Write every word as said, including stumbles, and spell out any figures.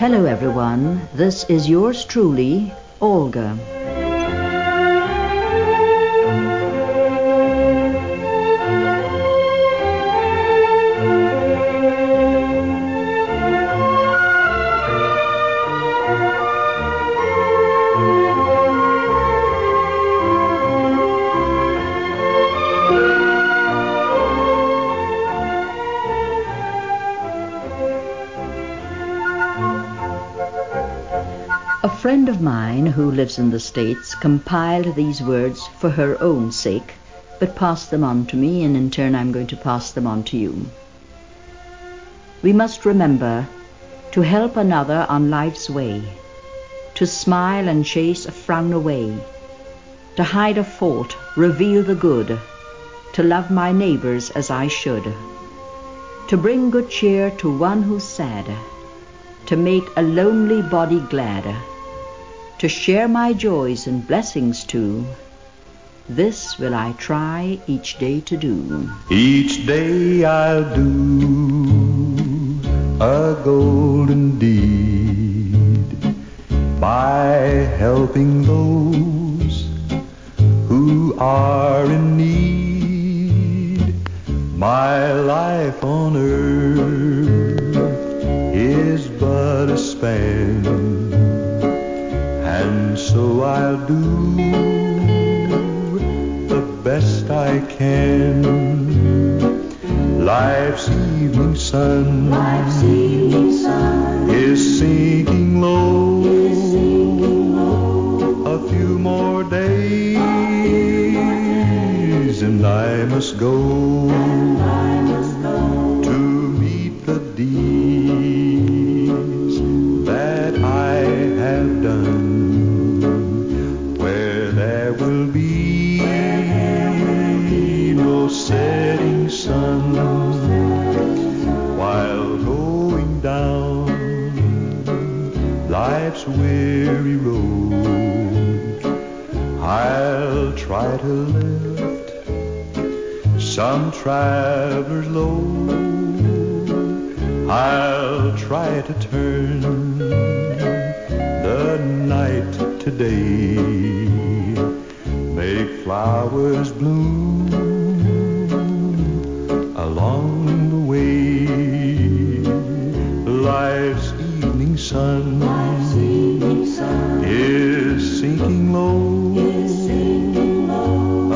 Hello everyone, this is yours truly, Olga. A friend of mine who lives in the States compiled these words for her own sake, but passed them on to me, and in turn I'm going to pass them on to you. We must remember to help another on life's way, to smile and chase a frown away, to hide a fault, reveal the good, to love my neighbors as I should, to bring good cheer to one who's sad, to make a lonely body glad, to share my joys and blessings too. This will I try each day to do. Each day I'll do a golden deed by helping those who are in need. My life on earth is but a span, and so I'll do the best I can. Life's evening sun, Life's evening sun is sinking low. is sinking low. A few more days, and I must go, And I must go to meet the deeds that I have done. There will be no setting sun while going down life's weary road. I'll try to lift some traveler's load. I'll try to turn the night to day, make flowers bloom